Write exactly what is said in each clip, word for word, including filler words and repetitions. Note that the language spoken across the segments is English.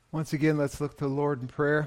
Once again, let's look to the Lord in prayer.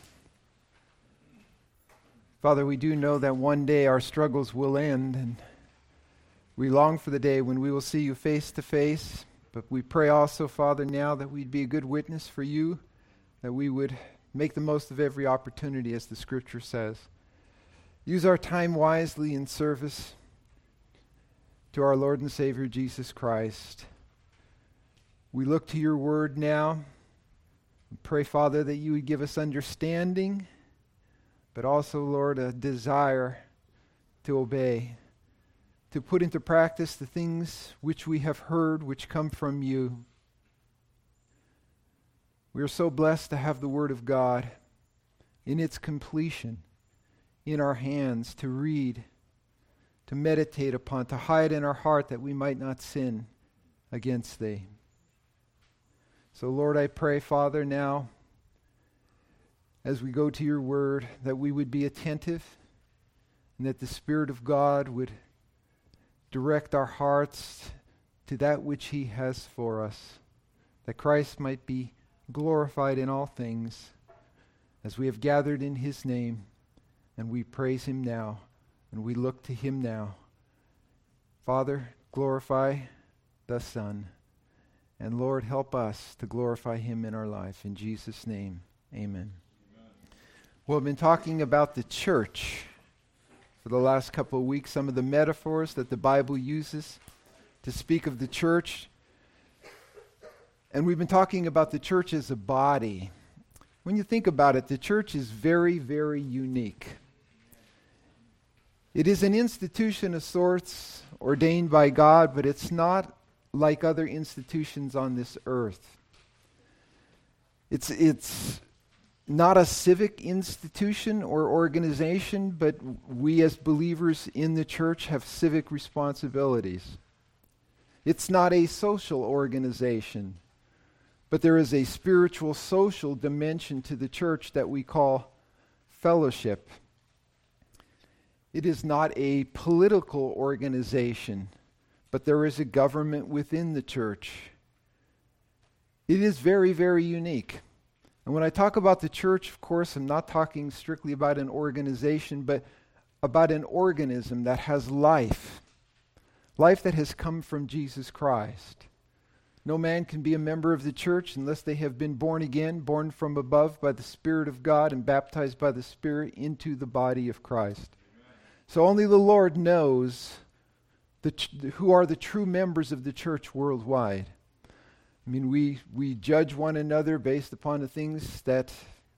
Father, we do know that one day our struggles will end, and we long for the day when we will see you face to face. But we pray also, Father, now that we'd be a good witness for you, that we would make the most of every opportunity, as the Scripture says. Use our time wisely in service to our Lord and Savior, Jesus Christ. We look to your word now. Pray, Father, that you would give us understanding, but also, Lord, a desire to obey, to put into practice the things which we have heard, which come from you. We are so blessed to have the Word of God in its completion in our hands, to read, to meditate upon, to hide in our heart that we might not sin against thee. So, Lord, I pray, Father, now, as we go to your word, that we would be attentive and that the Spirit of God would direct our hearts to that which he has for us, that Christ might be glorified in all things as we have gathered in his name, and we praise him now, and we look to him now. Father, glorify the Son. And Lord, help us to glorify him in our life. In Jesus' name, amen. Amen. Well, I've been talking about the church for the last couple of weeks, some of the metaphors that the Bible uses to speak of the church. And we've been talking about the church as a body. When you think about it, the church is very, very unique. It is an institution of sorts ordained by God, but it's not like other institutions on this earth. It's it's not a civic institution or organization, but we as believers in the church have civic responsibilities. It's not a social organization, but there is a spiritual social dimension to the church that we call fellowship. It is not a political organization, but there is a government within the church. It is very, very unique. And when I talk about the church, of course, I'm not talking strictly about an organization, but about an organism that has life. Life that has come from Jesus Christ. No man can be a member of the church unless they have been born again, born from above by the Spirit of God and baptized by the Spirit into the body of Christ. Amen. So only the Lord knows The ch- who are the true members of the church worldwide. I mean, we, we judge one another based upon the things that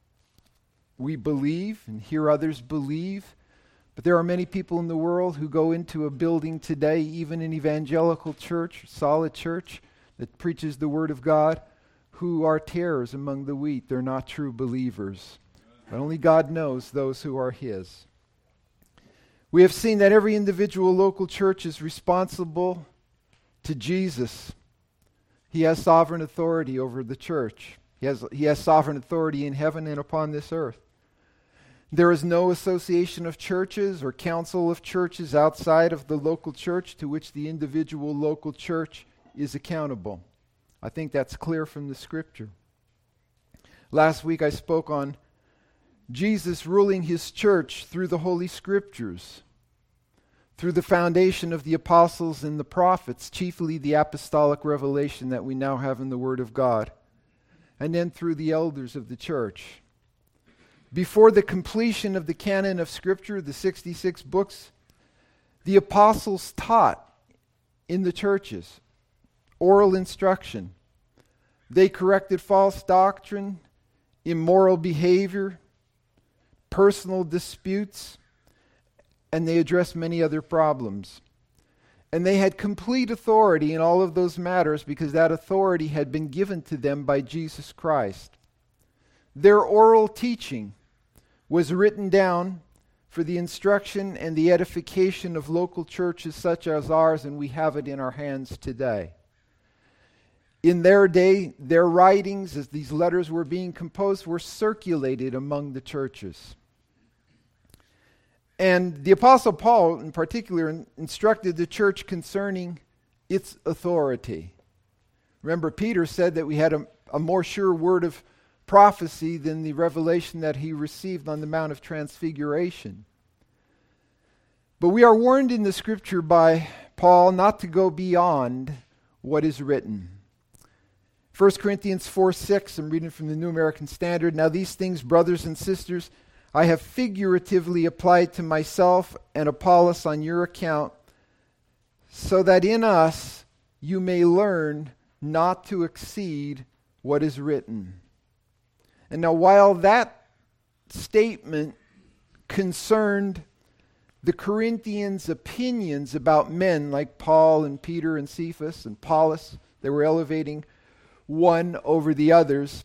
we believe and hear others believe. But there are many people in the world who go into a building today, even an evangelical church, solid church that preaches the Word of God, who are tares among the wheat. They're not true believers. But only God knows those who are his. We have seen that every individual local church is responsible to Jesus. He has sovereign authority over the church. He has, he has sovereign authority in heaven and upon this earth. There is no association of churches or council of churches outside of the local church to which the individual local church is accountable. I think that's clear from the Scripture. Last week I spoke on Jesus ruling his church through the Holy Scriptures, through the foundation of the apostles and the prophets, chiefly the apostolic revelation that we now have in the Word of God, and then through the elders of the church. Before the completion of the canon of Scripture, the sixty-six books, the apostles taught in the churches, oral instruction. They corrected false doctrine, immoral behavior, personal disputes, and they addressed many other problems. And they had complete authority in all of those matters because that authority had been given to them by Jesus Christ. Their oral teaching was written down for the instruction and the edification of local churches such as ours, and we have it in our hands today. In their day, their writings, as these letters were being composed, were circulated among the churches. And the Apostle Paul, in particular, in- instructed the church concerning its authority. Remember, Peter said that we had a, a more sure word of prophecy than the revelation that he received on the Mount of Transfiguration. But we are warned in the Scripture by Paul not to go beyond what is written. First Corinthians four six, I'm reading from the New American Standard. Now these things, brothers and sisters, I have figuratively applied to myself and Apollos on your account, so that in us you may learn not to exceed what is written. And now while that statement concerned the Corinthians' opinions about men like Paul and Peter and Cephas and Apollos, they were elevating one over the others,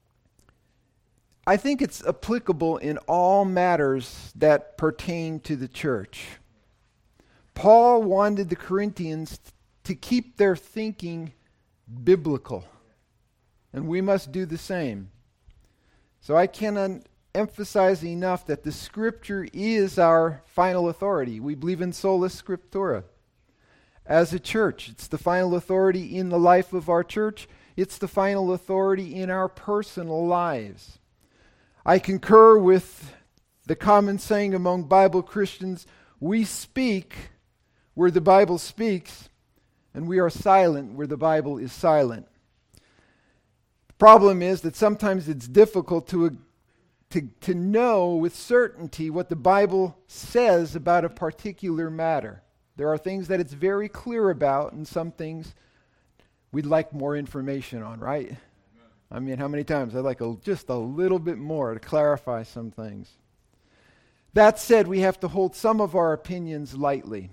I think it's applicable in all matters that pertain to the church. Paul wanted the Corinthians to keep their thinking biblical, and we must do the same. So I cannot emphasize enough that the Scripture is our final authority. We believe in sola scriptura. As a church, it's the final authority in the life of our church. It's the final authority in our personal lives. I concur with the common saying among Bible Christians, we speak where the Bible speaks, and we are silent where the Bible is silent. The problem is that sometimes it's difficult to, to, to know with certainty what the Bible says about a particular matter. There are things that it's very clear about, and some things we'd like more information on, right? I mean, how many times I'd like a, just a little bit more to clarify some things. That said, we have to hold some of our opinions lightly.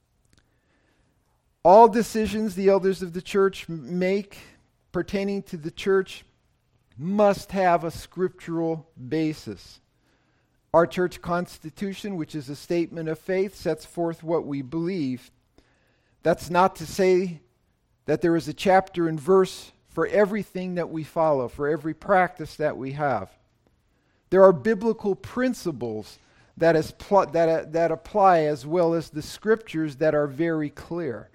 All decisions the elders of the church make pertaining to the church must have a scriptural basis. Our church constitution, which is a statement of faith, sets forth what we believe. That's not to say that there is a chapter and verse for everything that we follow, for every practice that we have. There are biblical principles that, is pl- that, uh, that apply, as well as the scriptures that are very clear.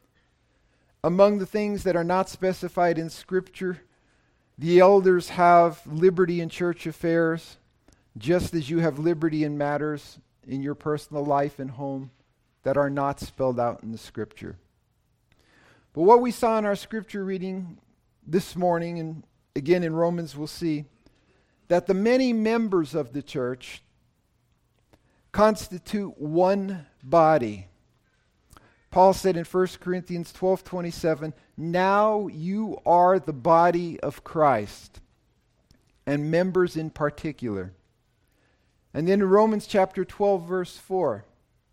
Among the things that are not specified in Scripture, the elders have liberty in church affairs, just as you have liberty in matters in your personal life and home that are not spelled out in the Scripture. But what we saw in our Scripture reading this morning, and again in Romans we'll see, that the many members of the church constitute one body. Paul said in First Corinthians twelve twenty-seven, now you are the body of Christ, and members in particular. And then in Romans chapter twelve, verse four,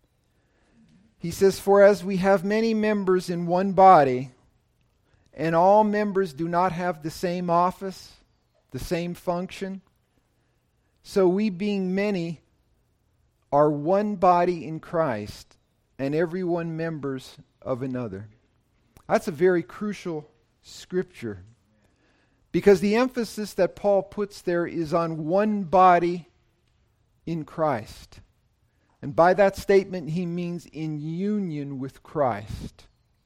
he says, for as we have many members in one body, and all members do not have the same office, the same function, so we being many are one body in Christ, and everyone members of another. That's a very crucial scripture, because the emphasis that Paul puts there is on one body in Christ. And by that statement, he means in union with Christ.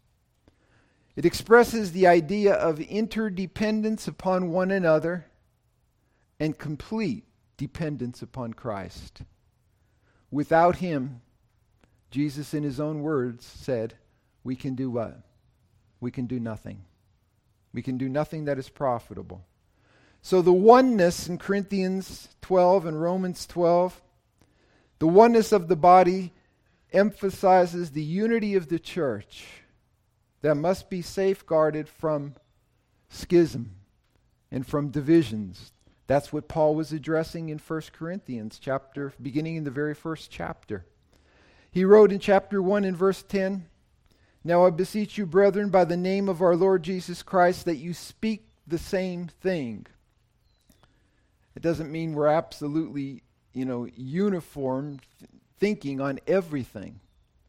It expresses the idea of interdependence upon one another and complete dependence upon Christ. Without him, Jesus in his own words said, we can do what? We can do nothing. We can do nothing that is profitable. So the oneness in Corinthians twelve and Romans twelve, the oneness of the body emphasizes the unity of the church that must be safeguarded from schism and from divisions. That's what Paul was addressing in First Corinthians chapter, beginning in the very first chapter. He wrote in chapter one in verse ten, now I beseech you, brethren, by the name of our Lord Jesus Christ, that you speak the same thing. It doesn't mean we're absolutely, you know, uniform th- thinking on everything.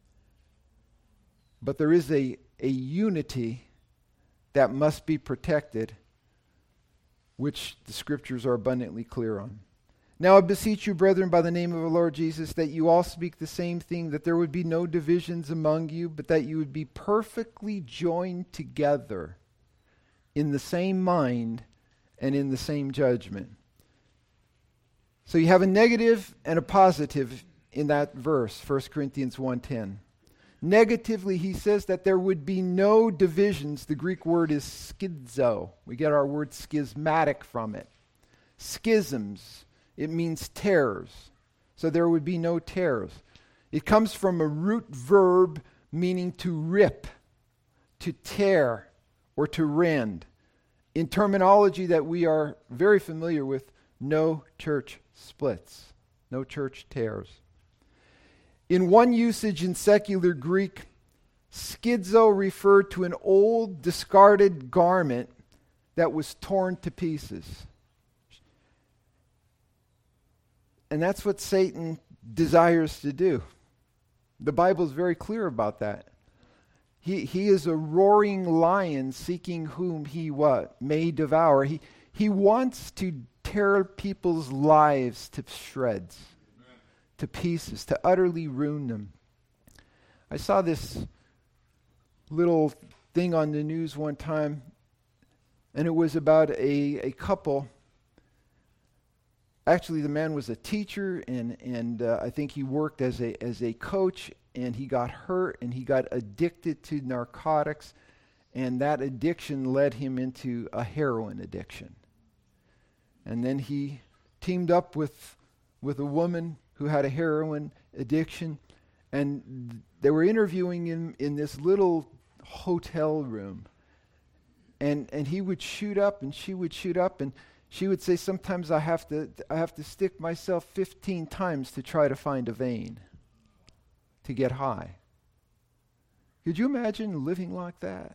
But there is a, a unity that must be protected, which the scriptures are abundantly clear on. Now I beseech you, brethren, by the name of the Lord Jesus, that you all speak the same thing, that there would be no divisions among you, but that you would be perfectly joined together in the same mind and in the same judgment. So you have a negative and a positive in that verse, First Corinthians one ten. Negatively, he says that there would be no divisions. The Greek word is schizo. We get our word schismatic from it. Schisms. It means tears. So there would be no tears. It comes from a root verb meaning to rip, to tear, or to rend. In terminology that we are very familiar with, no church splits, no church tears. In one usage in secular Greek, schizo referred to an old, discarded garment that was torn to pieces. And that's what Satan desires to do. The Bible is very clear about that. He he is a roaring lion seeking whom he what may devour. He he wants to tear people's lives to shreds, Amen. To pieces, to utterly ruin them. I saw this little thing on the news one time, and it was about a, a couple. Actually, the man was a teacher, and and uh, I think he worked as a as a coach, and he got hurt, and he got addicted to narcotics, and that addiction led him into a heroin addiction. And then he teamed up with with a woman who had a heroin addiction, and they were interviewing him in this little hotel room. And and he would shoot up, and she would shoot up, and she would say, sometimes I have to I have to stick myself fifteen times to try to find a vein to get high. Could you imagine living like that?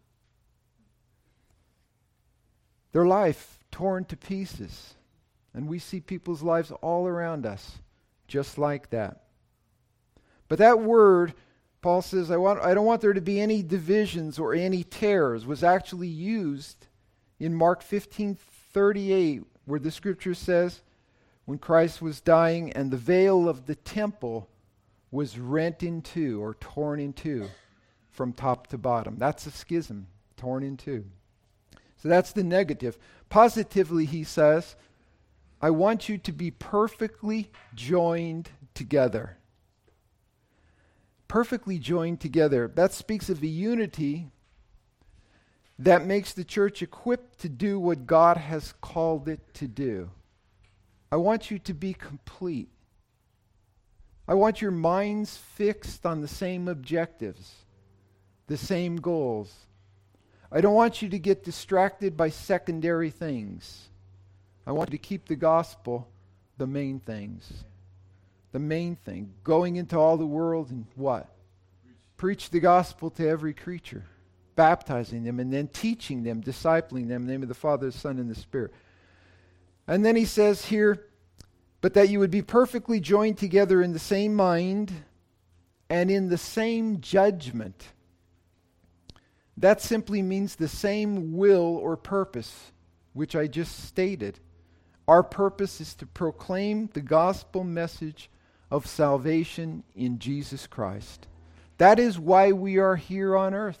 Their life torn to pieces. And we see people's lives all around us just like that. But that word, Paul says, I want I don't want there to be any divisions or any tears, was actually used in Mark fifteen thirty-eight, where the scripture says, when Christ was dying and the veil of the temple was rent in two or torn in two from top to bottom. That's a schism, torn in two. So that's the negative. Positively, he says, I want you to be perfectly joined together. Perfectly joined together. That speaks of a unity that makes the church equipped to do what God has called it to do. I want you to be complete. I want your minds fixed on the same objectives, the same goals. I don't want you to get distracted by secondary things. I want you to keep the gospel the main things. The main thing. Going into all the world and what? Preach, Preach the gospel to every creature. Baptizing them and then teaching them, discipling them in the name of the Father, the Son, and the Spirit. And then he says here, but that you would be perfectly joined together in the same mind and in the same judgment. That simply means the same will or purpose, which I just stated. Our purpose is to proclaim the gospel message of salvation in Jesus Christ. That is why we are here on earth.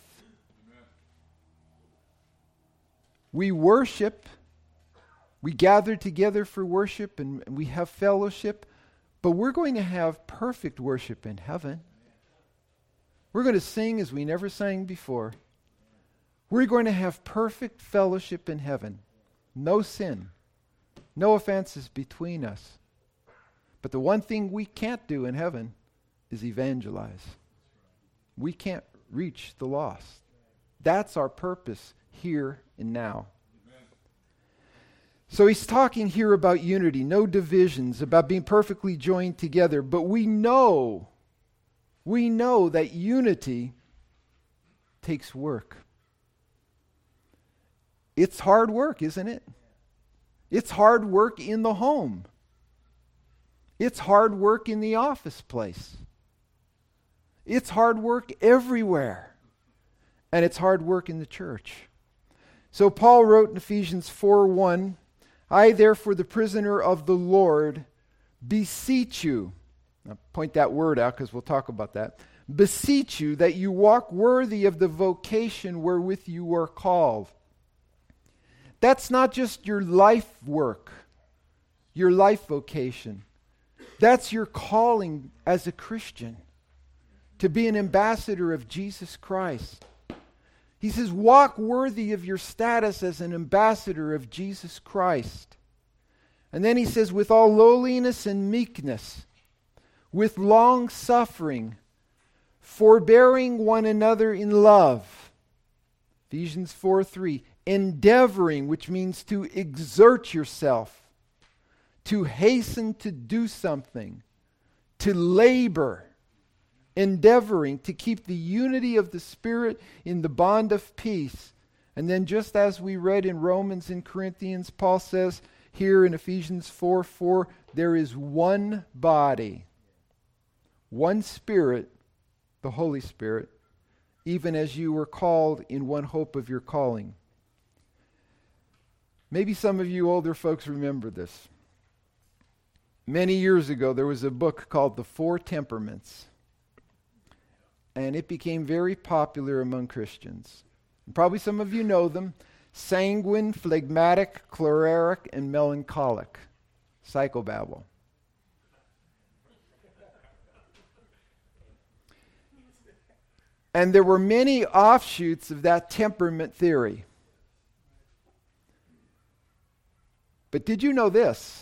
We worship, we gather together for worship, and, and we have fellowship, but we're going to have perfect worship in heaven. We're going to sing as we never sang before. We're going to have perfect fellowship in heaven. No sin, no offenses between us. But the one thing we can't do in heaven is evangelize. We can't reach the lost. That's our purpose here and now. Amen. So he's talking here about unity, no divisions, about being perfectly joined together. But we know, we know that unity takes work. It's hard work, isn't it? It's hard work in the home. It's hard work in the office place. It's hard work everywhere. And it's hard work in the church. So Paul wrote in Ephesians four one, I therefore, the prisoner of the Lord, beseech you. I'll point that word out because we'll talk about that. Beseech you that you walk worthy of the vocation wherewith you were called. That's not just your life work, your life vocation. That's your calling as a Christian, to be an ambassador of Jesus Christ. He says, walk worthy of your status as an ambassador of Jesus Christ. And then he says, with all lowliness and meekness, with long suffering, forbearing one another in love. Ephesians four three. Endeavoring, which means to exert yourself, to hasten to do something, to labor, endeavoring to keep the unity of the Spirit in the bond of peace. And then just as we read in Romans and Corinthians, Paul says here in Ephesians four four, there is one body, one Spirit, the Holy Spirit, even as you were called in one hope of your calling. Maybe some of you older folks remember this. Many years ago, there was a book called The Four Temperaments, and it became very popular among Christians. And probably some of you know them: sanguine, phlegmatic, choleric, and melancholic. Psychobabble. And there were many offshoots of that temperament theory. But did you know this?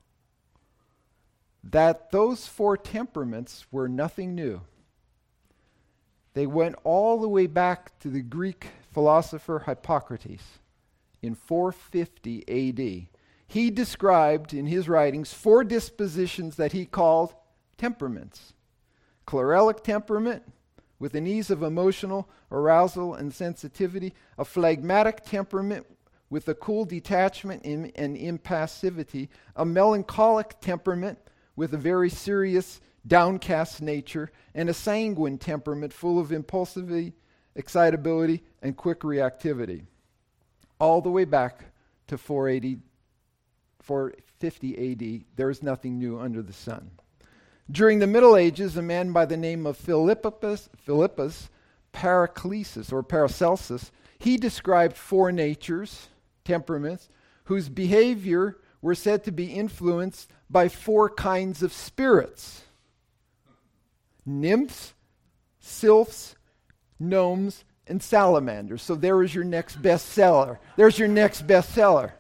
That those four temperaments were nothing new. They went all the way back to the Greek philosopher Hippocrates in four fifty A D. He described in his writings four dispositions that he called temperaments. Choleric temperament, with an ease of emotional arousal and sensitivity; a phlegmatic temperament, with a cool detachment and, and impassivity; a melancholic temperament, with a very serious, downcast nature; and a sanguine temperament full of impulsivity, excitability, and quick reactivity. All the way back to four eighty, four fifty A D, there is nothing new under the sun. During the Middle Ages, a man by the name of Philippus, Philippus Paraclesis, or Paracelsus, he described four natures, temperaments, whose behavior were said to be influenced by four kinds of spirits: nymphs, sylphs, gnomes, and salamanders. So there is your next bestseller. There's your next bestseller.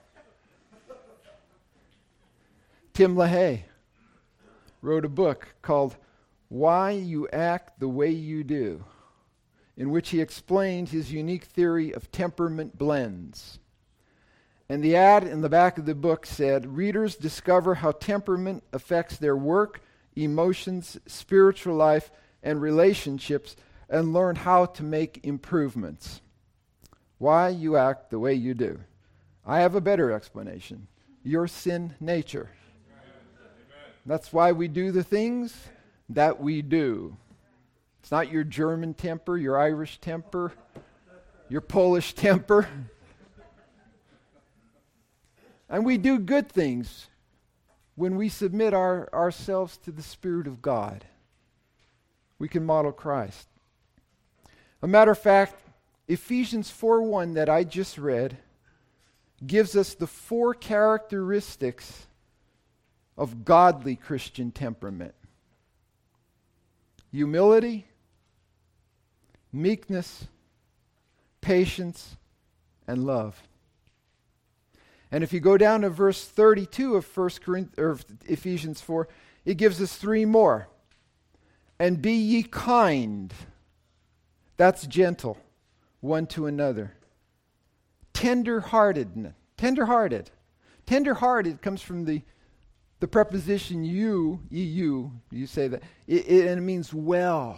Tim LaHaye wrote a book called Why You Act the Way You Do, in which he explained his unique theory of temperament blends. And the ad in the back of the book said, readers discover how temperament affects their work, emotions, spiritual life, and relationships, and learn how to make improvements. Why you act the way you do. I have a better explanation. Your sin nature. That's why we do the things that we do. It's not your German temper, your Irish temper, your Polish temper. And we do good things when we submit our, ourselves to the Spirit of God. We can model Christ. A matter of fact, Ephesians four one that I just read gives us the four characteristics of godly Christian temperament: humility, meekness, patience, and love. And if you go down to verse thirty-two of First Corinthians, or Ephesians four, it gives us three more. And be ye kind. That's gentle, one to another. Tender-hearted. Tender-hearted. Tender-hearted comes from the, the preposition you, you, you say that. It, it, and it means well.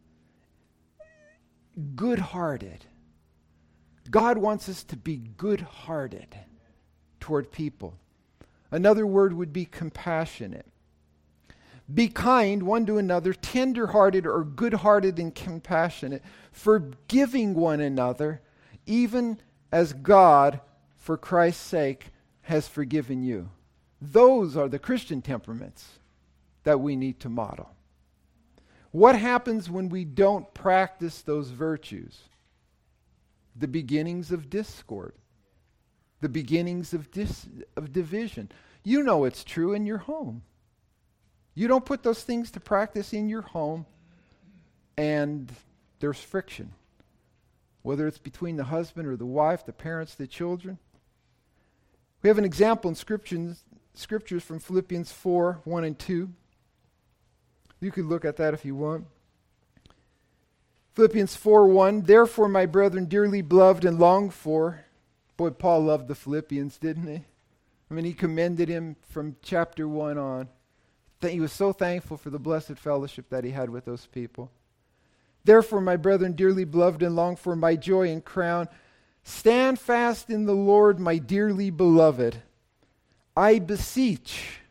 Good-hearted. God wants us to be good-hearted toward people. Another word would be compassionate. Be kind one to another, tender-hearted or good-hearted and compassionate, forgiving one another, even as God, for Christ's sake, has forgiven you. Those are the Christian temperaments that we need to model. What happens when we don't practice those virtues? The beginnings of discord. the beginnings of dis- of division. You know it's true in your home. You don't put those things to practice in your home, and there's friction. Whether it's between the husband or the wife, the parents, the children. We have an example in scriptures, scriptures from Philippians four, one and two. You could look at that if you want. Philippians four, one, therefore, my brethren, dearly beloved and longed for. Boy, Paul loved the Philippians, didn't he? I mean, he commended him from chapter one on. He was so thankful for the blessed fellowship that he had with those people. Therefore, my brethren, dearly beloved and longed for, my joy and crown, stand fast in the Lord, my dearly beloved. I beseech.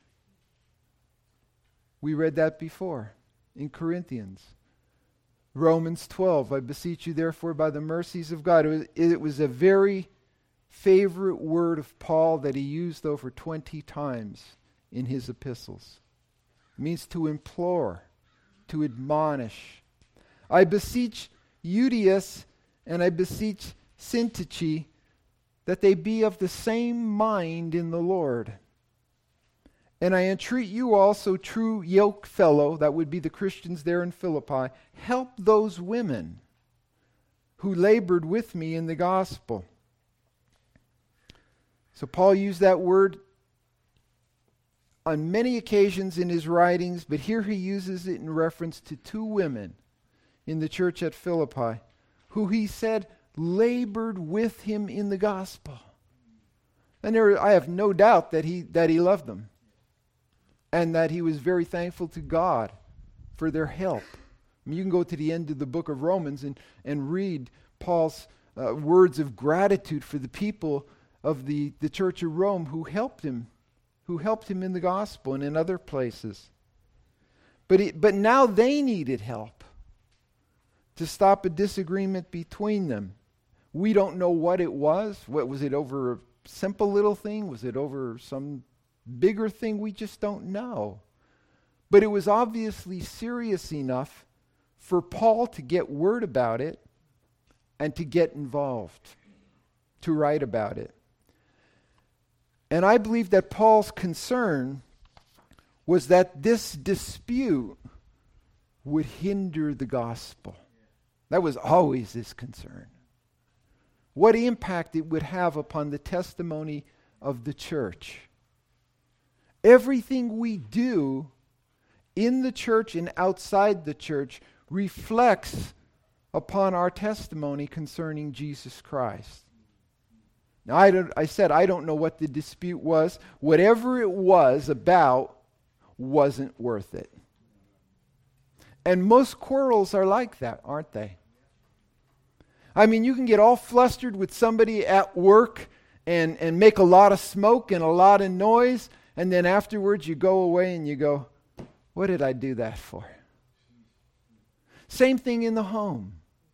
We read that before in Corinthians. Romans twelve, I beseech you therefore by the mercies of God. It was, it was a very favorite word of Paul that he used over twenty times in his epistles. It means to implore, to admonish. I beseech Euodias and I beseech Syntyche that they be of the same mind in the Lord. And I entreat you also, true yoke fellow, that would be the Christians there in Philippi, help those women who labored with me in the gospel. So Paul used that word on many occasions in his writings, but here he uses it in reference to two women in the church at Philippi, who he said labored with him in the gospel. And there, I have no doubt that he that he loved them, and that he was very thankful to God for their help. I mean, you can go to the end of the book of Romans and, and read Paul's uh, words of gratitude for the people of the, the church of Rome who helped him, who helped him in the gospel and in other places. But it, but now they needed help to stop a disagreement between them. We don't know what it was. What was it, over a simple little thing? Was it over some bigger thing? We just don't know. But it was obviously serious enough for Paul to get word about it and to get involved, to write about it. And I believe that Paul's concern was that this dispute would hinder the gospel. That was always his concern. What impact it would have upon the testimony of the church. Everything we do in the church and outside the church reflects upon our testimony concerning Jesus Christ. Now, I, don't, I said I don't know what the dispute was. Whatever it was about wasn't worth it. And most quarrels are like that, aren't they? I mean, you can get all flustered with somebody at work and, and make a lot of smoke and a lot of noise, and then afterwards you go away and you go, what did I do that for? Same thing in the home.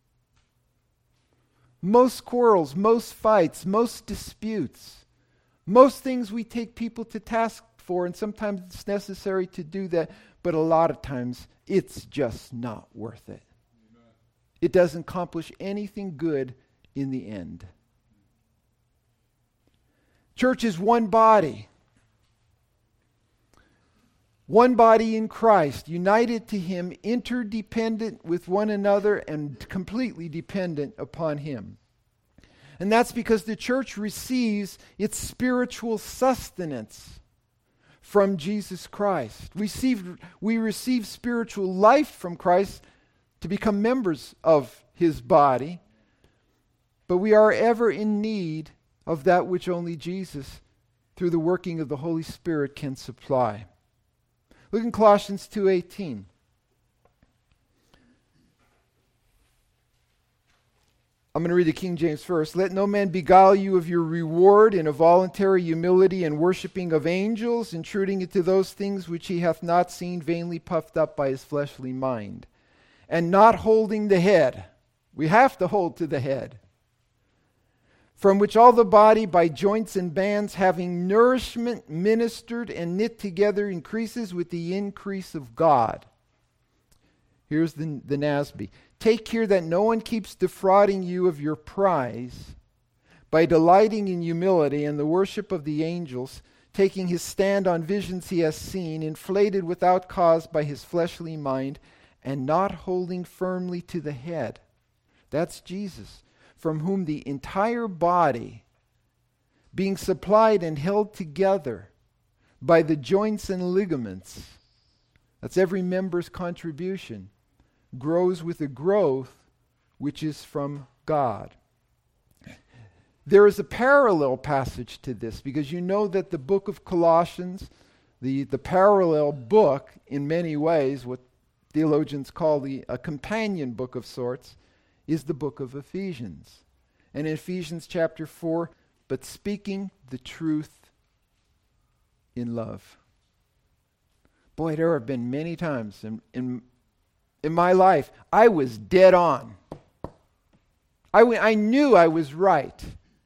Most quarrels, most fights, most disputes, most things we take people to task for, and sometimes it's necessary to do that, but a lot of times it's just not worth it. Amen. It doesn't accomplish anything good in the end. Church is one body. One body in Christ, united to Him, interdependent with one another, and completely dependent upon Him. And that's because the church receives its spiritual sustenance from Jesus Christ. We receive, we receive spiritual life from Christ to become members of His body, but we are ever in need of that which only Jesus, through the working of the Holy Spirit, can supply. Look in Colossians two eighteen. I'm going to read the King James first. Let no man beguile you of your reward in a voluntary humility and worshiping of angels, intruding into those things which he hath not seen, vainly puffed up by his fleshly mind, and not holding the head. We have to hold to the head. From which all the body by joints and bands, having nourishment ministered and knit together, increases with the increase of God. Here's the, the N A S B. Take care that no one keeps defrauding you of your prize, by delighting in humility and the worship of the angels, taking his stand on visions he has seen, inflated without cause by his fleshly mind, and not holding firmly to the head. That's Jesus, from whom the entire body, being supplied and held together by the joints and ligaments, that's every member's contribution, grows with a growth which is from God. There is a parallel passage to this, because you know that the book of Colossians, the, the parallel book in many ways, what theologians call the a companion book of sorts, is the book of Ephesians. And in Ephesians chapter four, but speaking the truth in love. Boy, there have been many times in, in, in my life, I was dead on. I, w- I knew I was right.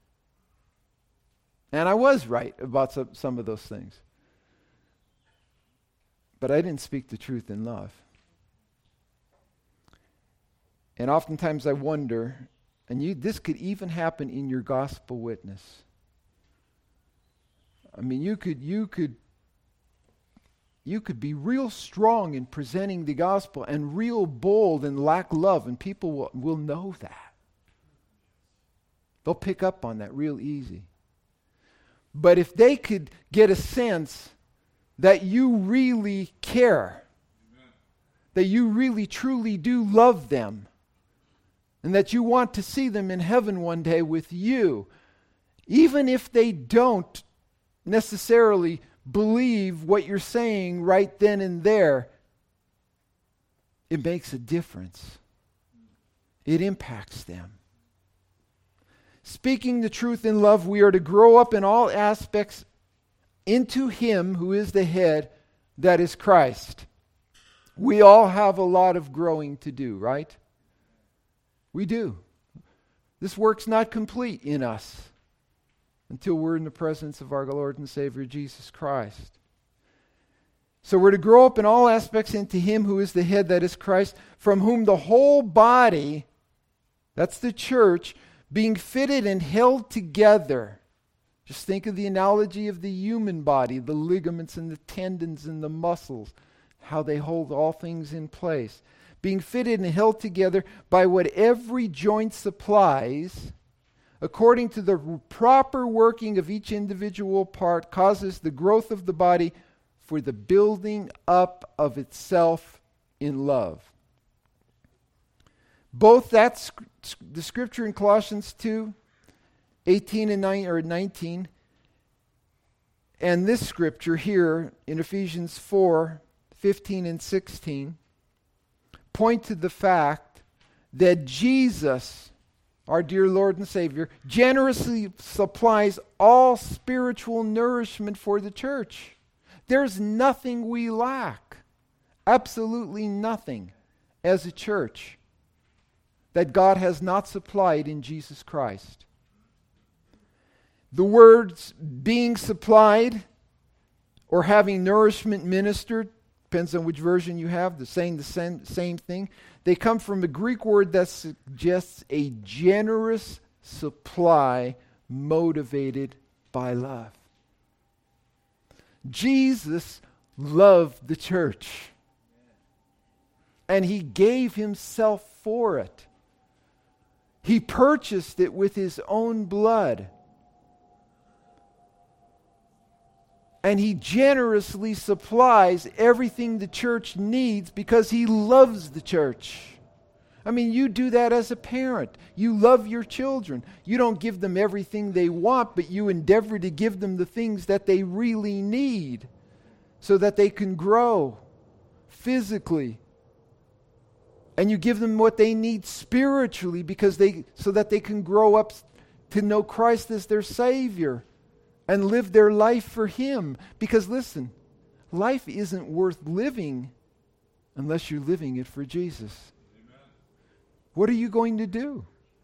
And I was right about some, some of those things. But I didn't speak the truth in love. And oftentimes I wonder, and you, this could even happen in your gospel witness. I mean, you could, you could, you could be real strong in presenting the gospel and real bold and lack love, and people will, will know that. They'll pick up on that real easy. But if they could get a sense that you really care, Amen. That you really truly do love them, and that you want to see them in heaven one day with you, even if they don't necessarily believe what you're saying right then and there, it makes a difference. It impacts them. Speaking the truth in love, we are to grow up in all aspects into Him who is the head, that is Christ. We all have a lot of growing to do, right? We do. This work's not complete in us until we're in the presence of our Lord and Savior Jesus Christ. So we're to grow up in all aspects into Him who is the head, that is Christ, from whom the whole body, that's the church, being fitted and held together. Just think of the analogy of the human body, the ligaments and the tendons and the muscles, how they hold all things in place. Being fitted and held together by what every joint supplies, according to the proper working of each individual part, causes the growth of the body for the building up of itself in love. Both that's the scripture in Colossians two, eighteen and nine, or nineteen, and this scripture here in Ephesians four, fifteen and sixteen, point to the fact that Jesus, our dear Lord and Savior, generously supplies all spiritual nourishment for the church. There's nothing we lack, absolutely nothing, as a church that God has not supplied in Jesus Christ. The words being supplied or having nourishment ministered, depends on which version you have, the saying the same, same thing. They come from a Greek word that suggests a generous supply motivated by love. Jesus loved the church, and He gave Himself for it. He purchased it with His own blood. And He generously supplies everything the church needs because He loves the church. I mean, you do that as a parent. You love your children. You don't give them everything they want, but you endeavor to give them the things that they really need so that they can grow physically. And you give them what they need spiritually because they so that they can grow up to know Christ as their Savior and live their life for Him. Because listen, life isn't worth living unless you're living it for Jesus. Amen. What are you going to do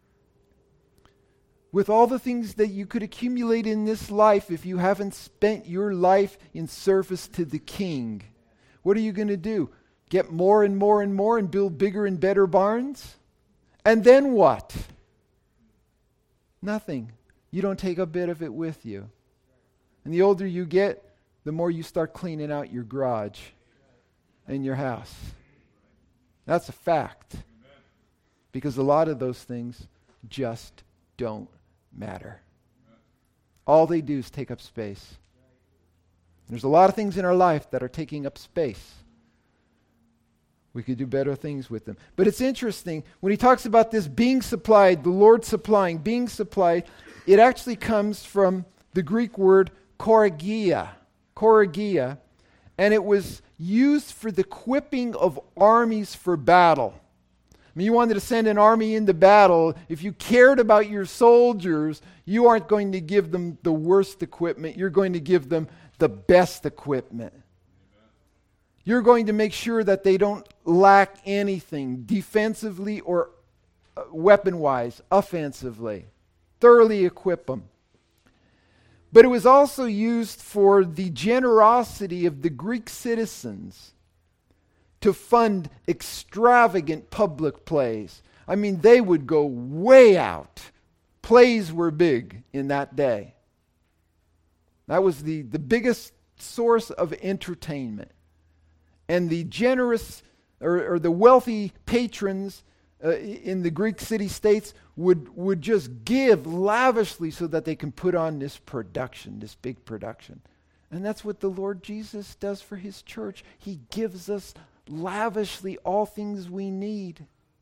with all the things that you could accumulate in this life if you haven't spent your life in service to the King? What are you going to do? Get more and more and more and build bigger and better barns? And then what? Nothing. you don't take a bit of it with you. And the older you get, the more you start cleaning out your garage and your house. That's a fact. Because a lot of those things just don't matter. All they do is take up space. There's a lot of things in our life that are taking up space. We could do better things with them. But it's interesting, when he talks about this being supplied, the Lord supplying, being supplied, it actually comes from the Greek word choragia. Choragia. And it was used for the equipping of armies for battle. I mean, you wanted to send an army into battle. If you cared about your soldiers, you aren't going to give them the worst equipment. You're going to give them the best equipment. You're going to make sure that they don't lack anything defensively or uh, weapon-wise, offensively. Thoroughly equip them. But it was also used for the generosity of the Greek citizens to fund extravagant public plays. I mean, they would go way out. Plays were big in that day. That was the, the biggest source of entertainment. And the generous or, or the wealthy patrons uh, in the Greek city-states would, would just give lavishly so that they can put on this production, this big production. And that's what the Lord Jesus does for his church. He gives us lavishly all things we need.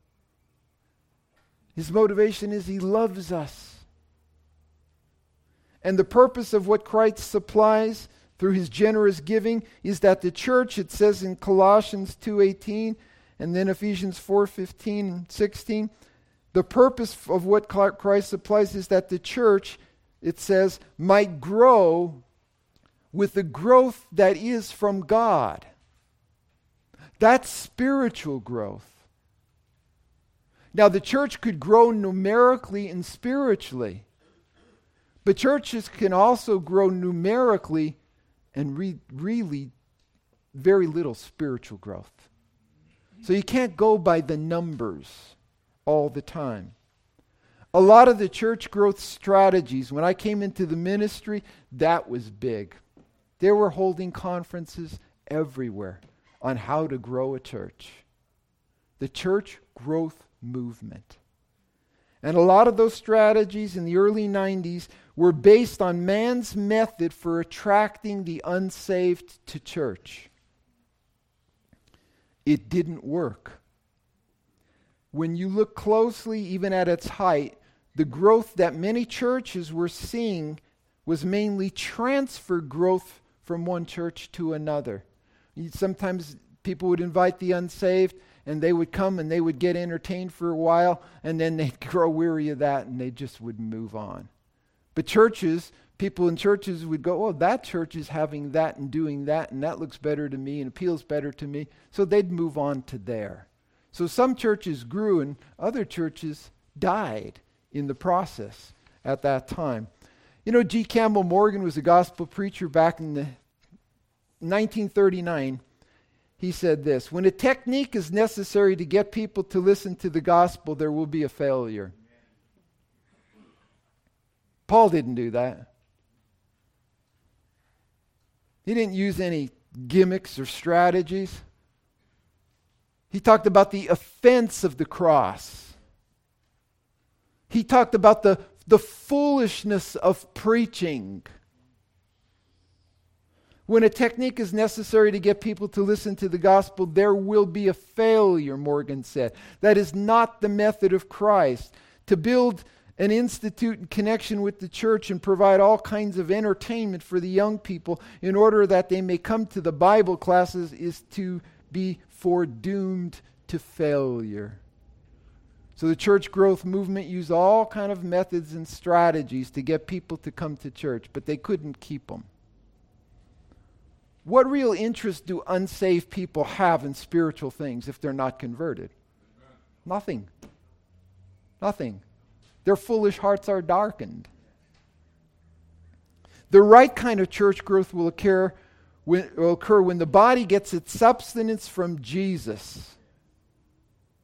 His motivation is he loves us. And the purpose of what Christ supplies through his generous giving is that the church, it says in Colossians two eighteen and then Ephesians four fifteen and sixteen, the purpose of what Christ supplies is that the church, it says, might grow with the growth that is from God. That's spiritual growth. Now, the church could grow numerically and spiritually, but churches can also grow numerically and re- really very little spiritual growth. So you can't go by the numbers all the time. A lot of the church growth strategies, when I came into the ministry, that was big. They were holding conferences everywhere on how to grow a church. The church growth movement. And a lot of those strategies in the early nineties were based on man's method for attracting the unsaved to church. It didn't work. When you look closely, even at its height, the growth that many churches were seeing was mainly transfer growth from one church to another. Sometimes people would invite the unsaved, and they would come and they would get entertained for a while, and then they'd grow weary of that, and they just would move on. But churches, people in churches would go, oh, that church is having that and doing that, and that looks better to me and appeals better to me. So they'd move on to there. So some churches grew and other churches died in the process at that time. You know, G. Campbell Morgan was a gospel preacher back in the nineteen thirty-nine. He said this, when a technique is necessary to get people to listen to the gospel, there will be a failure. Paul didn't do that. He didn't use any gimmicks or strategies. He talked about the offense of the cross. He talked about the, the foolishness of preaching. When a technique is necessary to get people to listen to the gospel, there will be a failure, Morgan said. That is not the method of Christ. To build an institute in connection with the church and provide all kinds of entertainment for the young people in order that they may come to the Bible classes is to be foredoomed to failure. So the church growth movement used all kind of methods and strategies to get people to come to church, but they couldn't keep them. What real interest do unsaved people have in spiritual things if they're not converted? Nothing. Nothing. Their foolish hearts are darkened. The right kind of church growth will occur when, will occur when the body gets its substance from Jesus.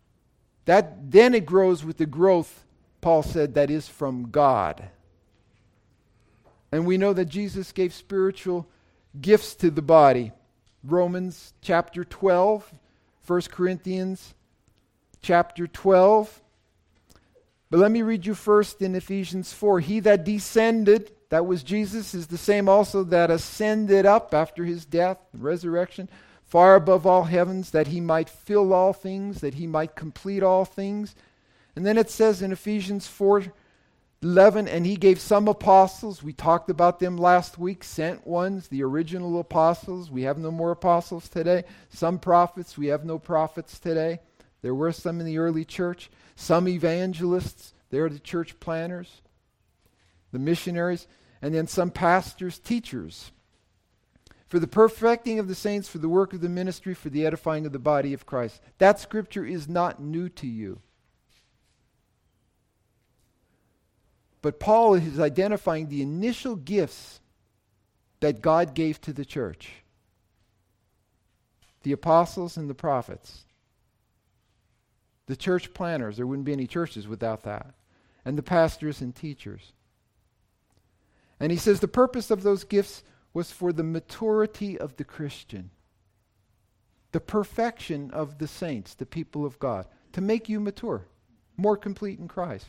That then it grows with the growth, Paul said, that is from God. And we know that Jesus gave spiritual gifts to the body. Romans chapter twelve, First Corinthians chapter twelve. But let me read you first in Ephesians four. He that descended, that was Jesus, is the same also that ascended up after his death, resurrection, far above all heavens, that he might fill all things, that he might complete all things. And then it says in Ephesians four eleven, and he gave some apostles, we talked about them last week, sent ones, the original apostles. We have no more apostles today. Some prophets, we have no prophets today. There were some in the early church. Some evangelists, they're the church planners, the missionaries, and then some pastors, teachers. For the perfecting of the saints, for the work of the ministry, for the edifying of the body of Christ. That scripture is not new to you. But Paul is identifying the initial gifts that God gave to the church. The apostles and the prophets. The church planners, there wouldn't be any churches without that. And the pastors and teachers. And he says the purpose of those gifts was for the maturity of the Christian. The perfection of the saints, the people of God. To make you mature, more complete in Christ.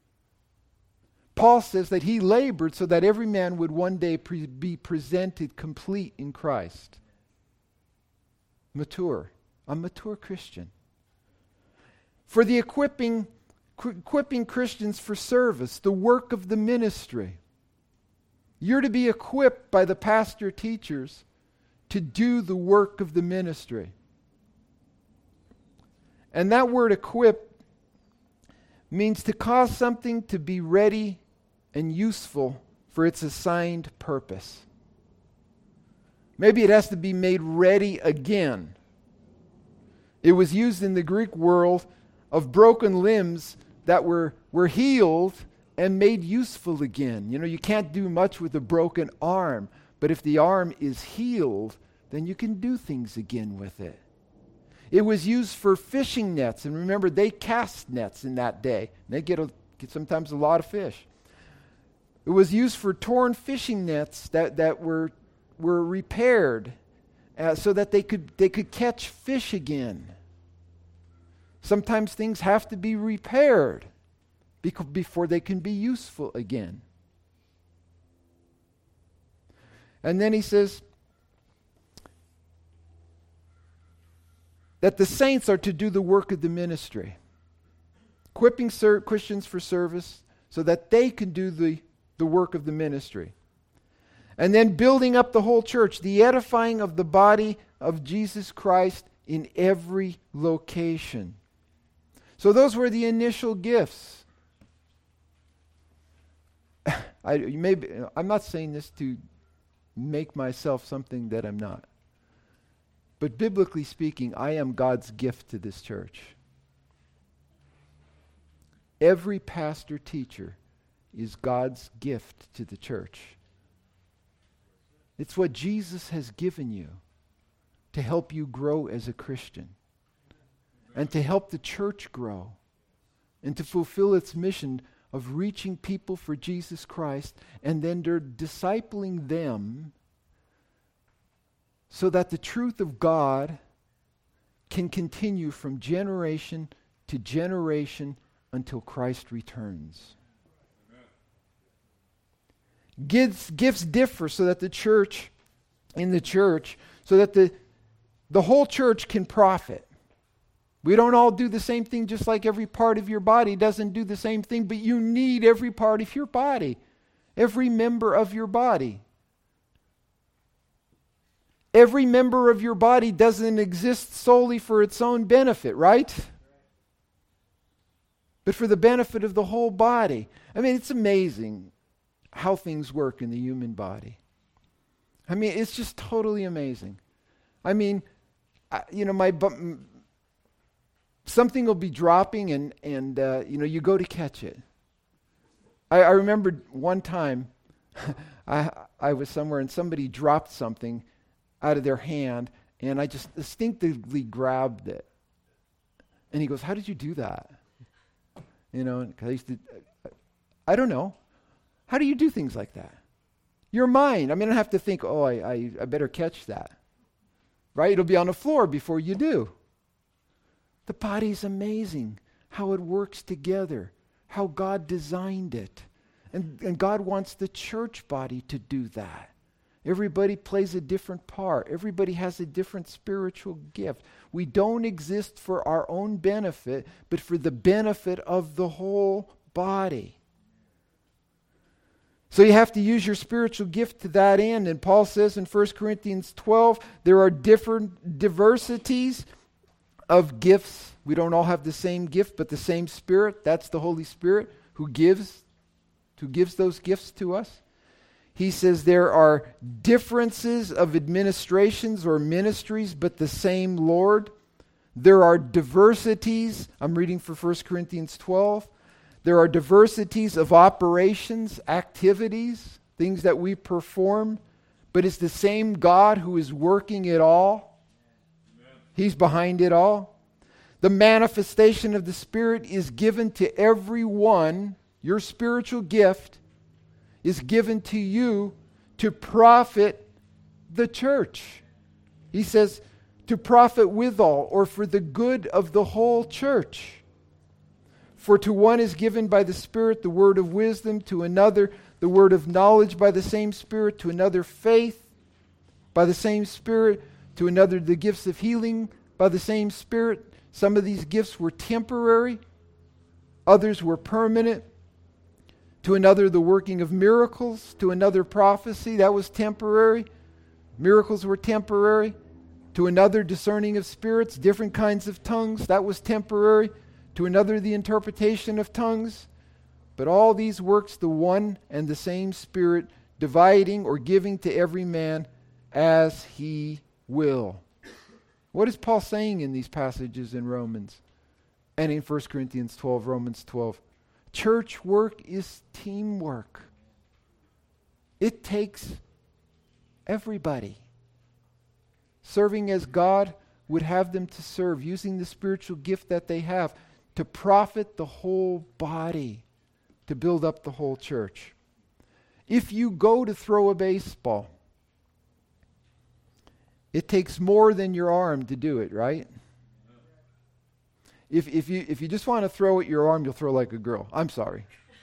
Paul says that he labored so that every man would one day pre- be presented complete in Christ. Mature. A mature Christian. For the equipping, qu- equipping Christians for service, the work of the ministry. You're to be equipped by the pastor teachers to do the work of the ministry. And that word equip means to cause something to be ready and useful for its assigned purpose. Maybe it has to be made ready again. It was used in the Greek world of broken limbs that were, were healed and made useful again. You know, you can't do much with a broken arm, but if the arm is healed, then you can do things again with it. It was used for fishing nets, and remember, they cast nets in that day. They get, a, get sometimes a lot of fish. It was used for torn fishing nets that, that were, were repaired uh, so that they could, they could catch fish again. Sometimes things have to be repaired bec- before they can be useful again. And then he says that the saints are to do the work of the ministry, equipping ser- Christians for service so that they can do the, the work of the ministry. And then building up the whole church, the edifying of the body of Jesus Christ in every location. So those were the initial gifts. I, maybe, I'm not saying this to make myself something that I'm not. But biblically speaking, I am God's gift to this church. Every pastor teacher is God's gift to the church. It's what Jesus has given you to help you grow as a Christian and to help the church grow and to fulfill its mission of reaching people for Jesus Christ and then they're discipling them so that the truth of God can continue from generation to generation until Christ returns. Gifts, gifts differ so that the church, in the church, so that the, the whole church can profit. We don't all do the same thing, just like every part of your body doesn't do the same thing, but you need every part of your body, every member of your body. Every member of your body doesn't exist solely for its own benefit, right? But for the benefit of the whole body. I mean, it's amazing how things work in the human body. I mean, it's just totally amazing. I mean, I, you know, my bu- something will be dropping, and and uh, you know, you go to catch it. I, I remember one time, I I was somewhere and somebody dropped something out of their hand, and I just instinctively grabbed it. And he goes, "How did you do that?" You know, because I used to, I don't know. How do you do things like that? Your mind. I mean, I don't have to think, oh, I, I, I better catch that. Right? It'll be on the floor before you do. The body's amazing. How it works together. How God designed it. And, and God wants the church body to do that. Everybody plays a different part. Everybody has a different spiritual gift. We don't exist for our own benefit, but for the benefit of the whole body. So you have to use your spiritual gift to that end. And Paul says in First Corinthians twelve, there are different diversities of gifts. We don't all have the same gift, but the same Spirit. That's the Holy Spirit who gives, who gives those gifts to us. He says there are differences of administrations or ministries, but the same Lord. There are diversities. I'm reading for First Corinthians twelve. There are diversities of operations, activities, things that we perform, but it's the same God who is working it all. Amen. He's behind it all. The manifestation of the Spirit is given to everyone. Your spiritual gift is given to you to profit the church. He says to profit withal, or for the good of the whole church. For to one is given by the Spirit the word of wisdom, to another the word of knowledge by the same Spirit, to another faith by the same Spirit, to another the gifts of healing by the same Spirit. Some of these gifts were temporary, others were permanent. To another the working of miracles, to another prophecy, that was temporary. Miracles were temporary. To another discerning of spirits, different kinds of tongues, that was temporary. To another the interpretation of tongues. But all these works the one and the same Spirit, dividing or giving to every man as he will. What is Paul saying in these passages in Romans and in First Corinthians twelve, Romans twelve? Church work is teamwork. It takes everybody. Serving as God would have them to serve, using the spiritual gift that they have to profit the whole body, to build up the whole church. If you go to throw a baseball, it takes more than your arm to do it, right? If if you if you just want to throw at your arm, you'll throw like a girl. I'm sorry.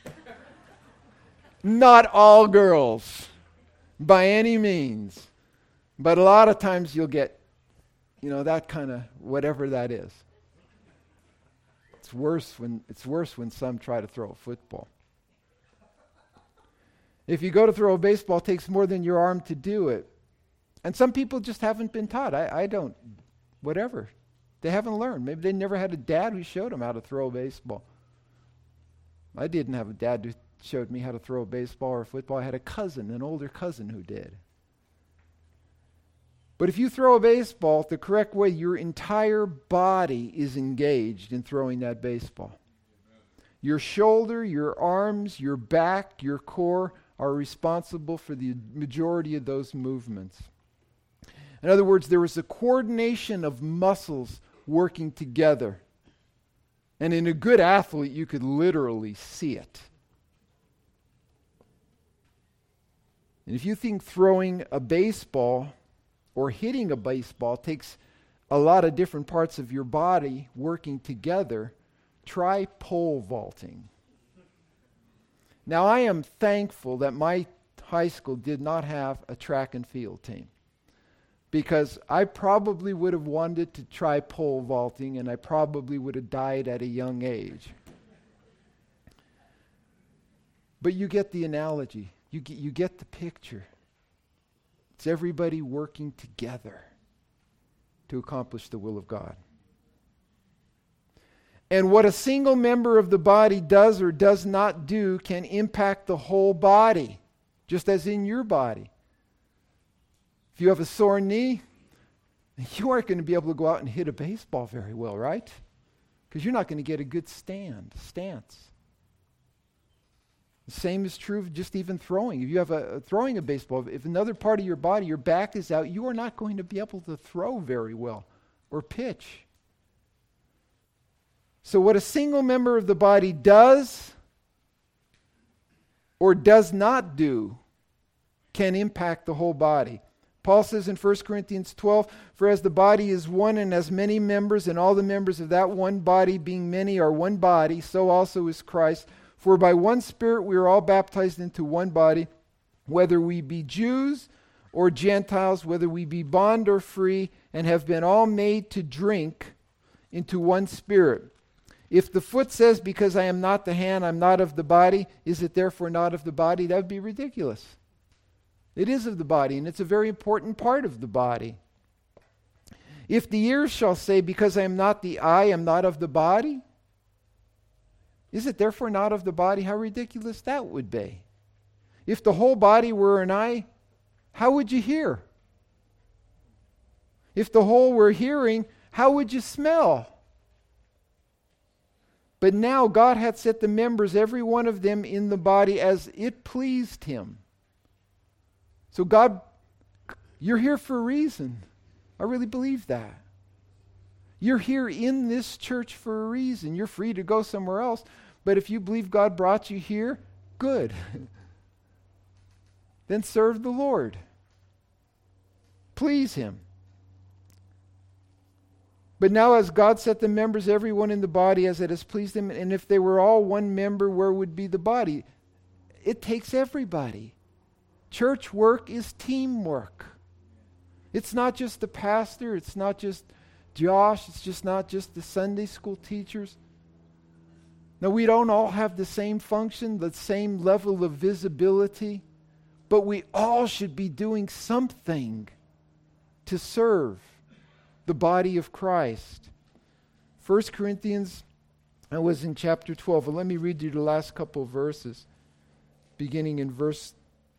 Not all girls, by any means. But a lot of times you'll get, you know, that kind of whatever that is. It's worse when it's worse when some try to throw a football. If you go to throw a baseball, it takes more than your arm to do it. And some people just haven't been taught. I, I don't, whatever. They haven't learned. Maybe they never had a dad who showed them how to throw a baseball. I didn't have a dad who showed me how to throw a baseball or a football. I had a cousin, an older cousin who did. But if you throw a baseball the correct way, your entire body is engaged in throwing that baseball. Your shoulder, your arms, your back, your core are responsible for the majority of those movements. In other words, there is a coordination of muscles working together. And in a good athlete, you could literally see it. And if you think throwing a baseball or hitting a baseball takes a lot of different parts of your body working together, try pole vaulting. Now, I am thankful that my high school did not have a track and field team, because I probably would have wanted to try pole vaulting, and I probably would have died at a young age. But you get the analogy. You get, you get the picture. It's everybody working together to accomplish the will of God. And what a single member of the body does or does not do can impact the whole body, just as in your body. If you have a sore knee, you aren't going to be able to go out and hit a baseball very well, right? Because you're not going to get a good stand, stance. The same is true of just even throwing. If you have a throwing a baseball, if another part of your body, your back is out, you are not going to be able to throw very well or pitch. So what a single member of the body does or does not do can impact the whole body. Paul says in First Corinthians twelve, "For as the body is one and has many members, and all the members of that one body, being many, are one body, so also is Christ. For by one Spirit we are all baptized into one body, whether we be Jews or Gentiles, whether we be bond or free, and have been all made to drink into one Spirit. If the foot says, because I am not the hand, I'm not of the body, is it therefore not of the body?" That would be ridiculous. It is of the body, and it's a very important part of the body. If the ear shall say, because I am not the eye, I'm not of the body, is it therefore not of the body? How ridiculous that would be. If the whole body were an eye, how would you hear? If the whole were hearing, how would you smell? But now God hath set the members, every one of them, in the body as it pleased him. So God, you're here for a reason. I really believe that. You're here in this church for a reason. You're free to go somewhere else. But if you believe God brought you here, good. Then serve the Lord. Please him. But now as God set the members, every one in the body, as it has pleased him, and if they were all one member, where would be the body? It takes everybody. Church work is teamwork. It's not just the pastor. It's not just Josh. It's just not just the Sunday school teachers. Now, we don't all have the same function, the same level of visibility, but we all should be doing something to serve the body of Christ. First Corinthians, I was in chapter twelve. Well, let me read you the last couple of verses, beginning in verse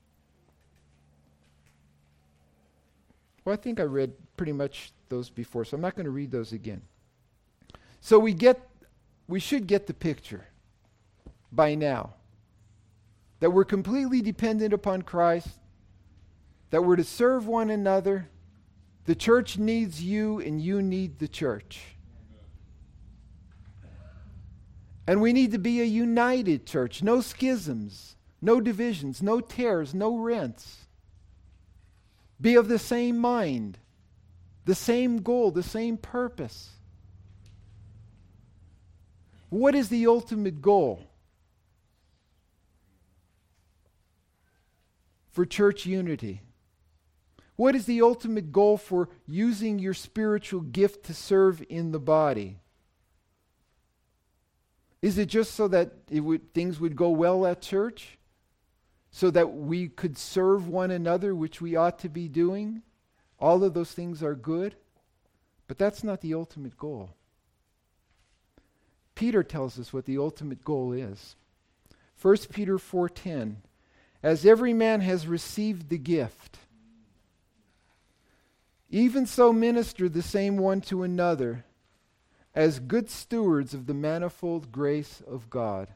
Well, I think I read pretty much those before, so I'm not going to read those again. So we get, we should get the picture by now that we're completely dependent upon Christ, that we're to serve one another. The church needs you, and you need the church. And we need to be a united church. No schisms, no divisions, no tears, no rents. Be of the same mind, the same goal, the same purpose. What is the ultimate goal for church unity? What is the ultimate goal for using your spiritual gift to serve in the body? Is it just so that it would, things would go well at church? So that we could serve one another, which we ought to be doing? All of those things are good, but that's not the ultimate goal. Peter tells us what the ultimate goal is. First Peter four ten, "As every man has received the gift, even so minister the same one to another, as good stewards of the manifold grace of God."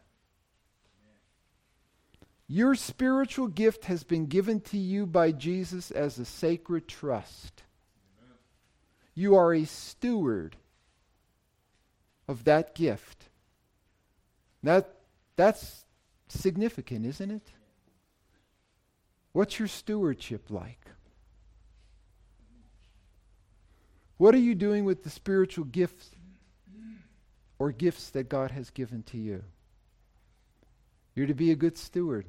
Your spiritual gift has been given to you by Jesus as a sacred trust. Amen. You are a steward of that gift. That, that's significant, isn't it? What's your stewardship like? What are you doing with the spiritual gifts or gifts that God has given to you? You're to be a good steward.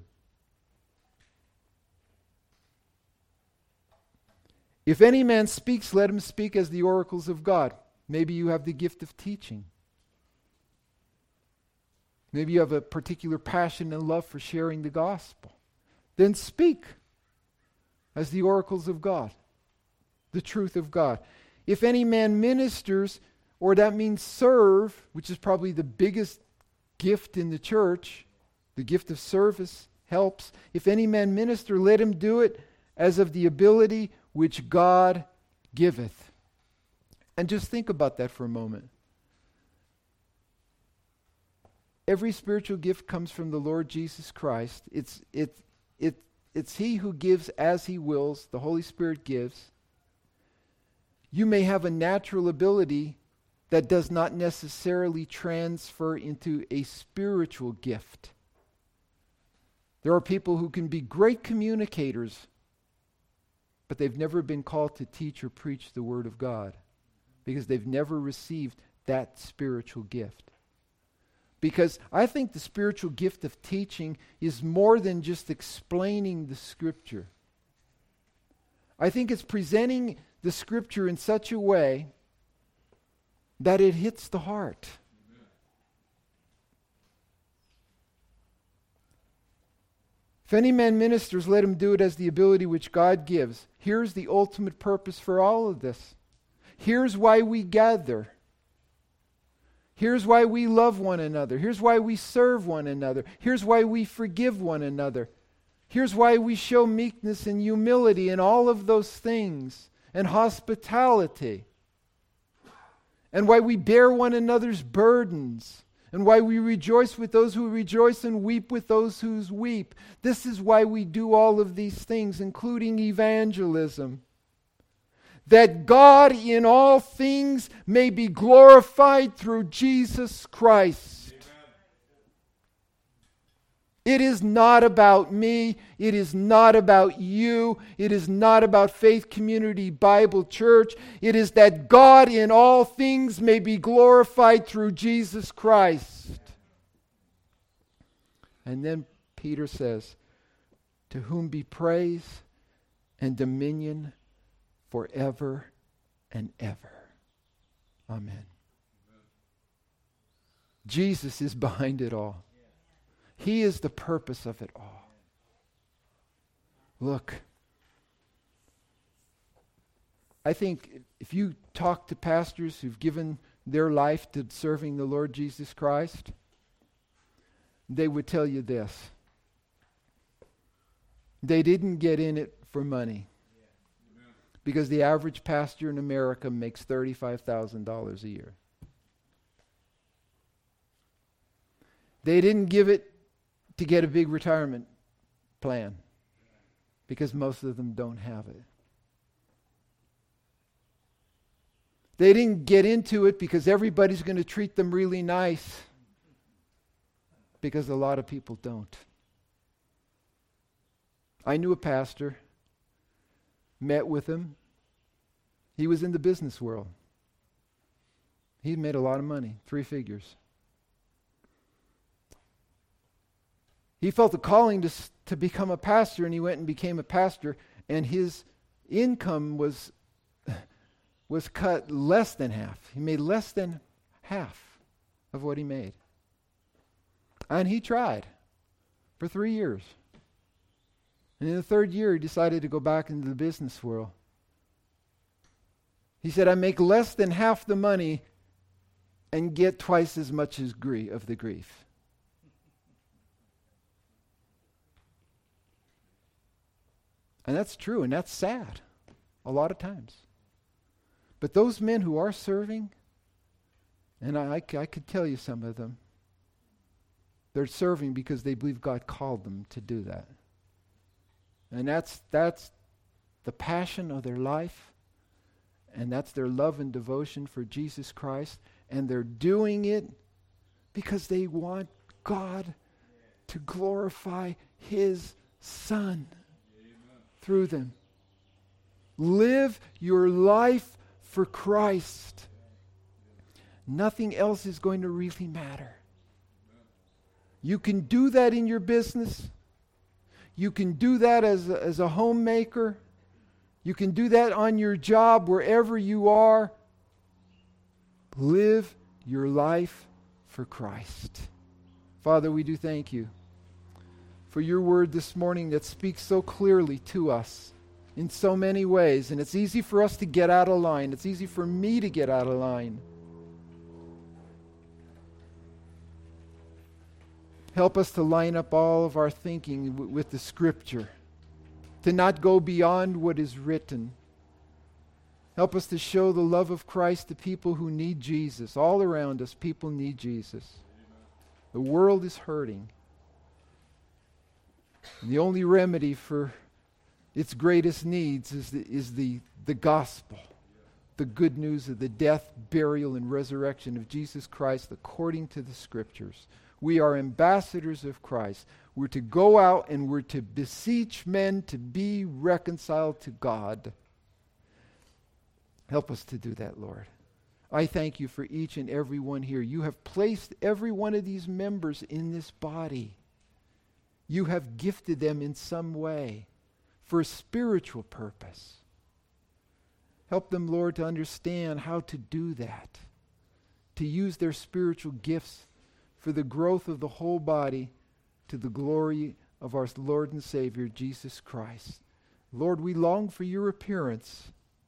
If any man speaks, let him speak as the oracles of God. Maybe you have the gift of teaching. Maybe you have a particular passion and love for sharing the gospel. Then speak as the oracles of God, the truth of God. If any man ministers, or that means serve, which is probably the biggest gift in the church, the gift of service helps. If any man minister, let him do it as of the ability which God giveth. And just think about that for a moment. Every spiritual gift comes from the Lord Jesus Christ. It's, it's, it, it's He who gives as He wills. The Holy Spirit gives. You may have a natural ability that does not necessarily transfer into a spiritual gift. There are people who can be great communicators but they've never been called to teach or preach the Word of God because they've never received that spiritual gift. Because I think the spiritual gift of teaching is more than just explaining the Scripture. I think it's presenting the Scripture in such a way that it hits the heart. If any man ministers, let him do it as the ability which God gives. Here's the ultimate purpose for all of this. Here's why we gather. Here's why we love one another. Here's why we serve one another. Here's why we forgive one another. Here's why we show meekness and humility and all of those things, and hospitality. And why we bear one another's burdens. And why we rejoice with those who rejoice and weep with those who weep. This is why we do all of these things, including evangelism. That God in all things may be glorified through Jesus Christ. It is not about me. It is not about you. It is not about Faith Community Bible Church. It is that God in all things may be glorified through Jesus Christ. And then Peter says, to whom be praise and dominion forever and ever. Amen. Jesus is behind it all. He is the purpose of it all. Look, I think if you talk to pastors who've given their life to serving the Lord Jesus Christ, they would tell you this. They didn't get in it for money. Because the average pastor in America makes thirty-five thousand dollars a year. They didn't give it to get a big retirement plan, because most of them don't have it. They didn't get into it because everybody's going to treat them really nice, because a lot of people don't. I knew a pastor, met with him. He was in the business world. He made a lot of money, three figures. He felt a calling to, to become a pastor, and he went and became a pastor, and his income was, was cut less than half. He made less than half of what he made. And he tried for three years. And in the third year, he decided to go back into the business world. He said, I make less than half the money and get twice as much as grief, of the grief. And that's true, and that's sad a lot of times. But those men who are serving, and I, I, I could tell you some of them, they're serving because they believe God called them to do that. And that's that's the passion of their life, and that's their love and devotion for Jesus Christ, and they're doing it because they want God to glorify His Son through them. Live your life for Christ. Nothing else is going to really matter. You can do that in your business. You can do that as a, as a homemaker. You can do that on your job, wherever you are. Live your life for Christ. Father, we do thank you for your word this morning that speaks so clearly to us in so many ways. And it's easy for us to get out of line. It's easy for me to get out of line. Help us to line up all of our thinking w- with the Scripture, to not go beyond what is written. Help us to show the love of Christ to people who need Jesus. All around us, people need Jesus. The world is hurting. And the only remedy for its greatest needs is the, is the, the gospel, the good news of the death, burial, and resurrection of Jesus Christ according to the Scriptures. We are ambassadors of Christ. We're to go out and we're to beseech men to be reconciled to God. Help us to do that, Lord. I thank you for each and every one here. You have placed every one of these members in this body. You have gifted them in some way for a spiritual purpose. Help them, Lord, to understand how to do that, to use their spiritual gifts for the growth of the whole body to the glory of our Lord and Savior, Jesus Christ. Lord, we long for your appearance.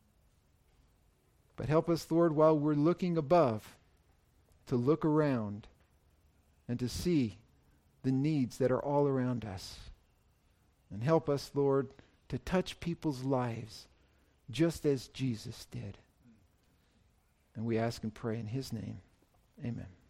But help us, Lord, while we're looking above, to look around and to see the needs that are all around us. And help us, Lord, to touch people's lives just as Jesus did. And we ask and pray in his name. Amen.